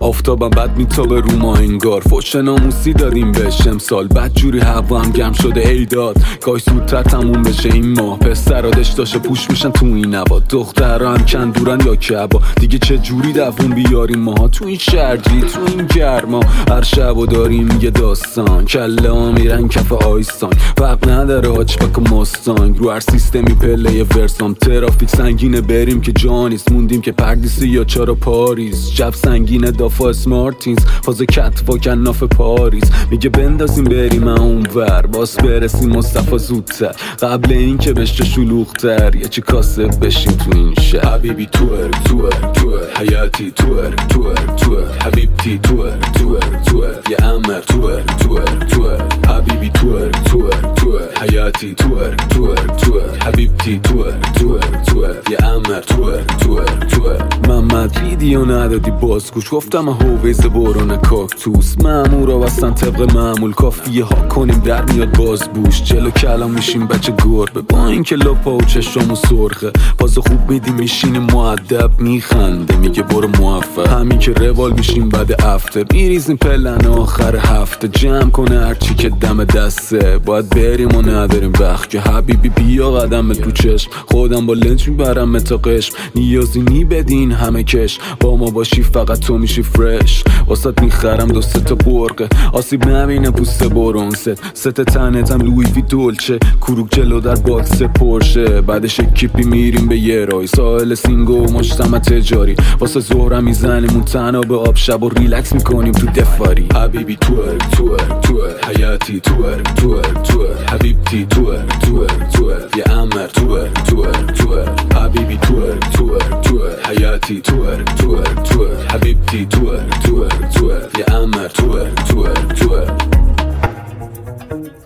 آفتابم بد میتابه رو ما انگار، فوش ناموسی دادیم بهش امسال، بد جوری هوا هم گرم شده ایداد، کاش زودتر تموم بشه این ماه. پسرا داشته پوش میشن تو این نبا، دخترها هم چند دورن یا کبا، دیگه چه جوری دوون بیاریم ماها تو این شرجی تو این گرما. هر شبو داریم یه داستان، کله ها میرن کف آیستان، فرق نداره هاچبک و مستانگ، رو هر سیستمی پله ورسام. ترافیک سنگینه بریم که جانیست، موندیم که پردیسی یا چارا پاریس، جب سنگینه دافا اسمارتینز، فاز کتفا کناف پاریس، میگه بندازیم بریم اون ور، باس برسیم مصطفی زودتر، قبل این که بشه شلوغتر، یه چی کاسه بشیم تو این شهر. حبیبی توئر حیاتی توئر حبیبتی توئر یه امر توئر حبیبی توئر حیاتی توئر حبیبتی توئر یه امر توئر. من مدریدیو ندادی بازگوش، گفتم هویز برون کاکتوس، مامورا وستن طبق معمول، کافیه ها کنیم در میاد بازبوش، جلو کلام میشیم بچه گربه، با این که لپا و چشمو سرخه، باز خوب میدیم میشینیم مؤدب، میخنده میگه برو موفق، همین که روال میشیم بعد افتر، میریزیم پلن آخر هفته، جمع کنه هرچی که دم دسته، باید بریم و نداریم وقت که حبیبی بیا قدم تو چشم، خودم با لنج میبرم تا قشم، نیازی نی بدین همه کش، با ما باشی فقط تو میشی فرش، واسات میخرم 2-3 تا برقه، آسیب نبینه پوست برونست، ست تنتم لوی وی دولچه، کروک جلو در باکس پرشه، بعدش کیپی میریم به یه رای، ساحل سینگو و مجتمع تجاری، واسه ظهرم میزنیم اون تنها به آب، شب و ریلکس میکنیم تو دفاری. حبیبی توئر حیاتی توئر حبیبتی توئر یه امر توئر حبیبی توئر حیاتی توئر حبیبتی توئر یه امر توئر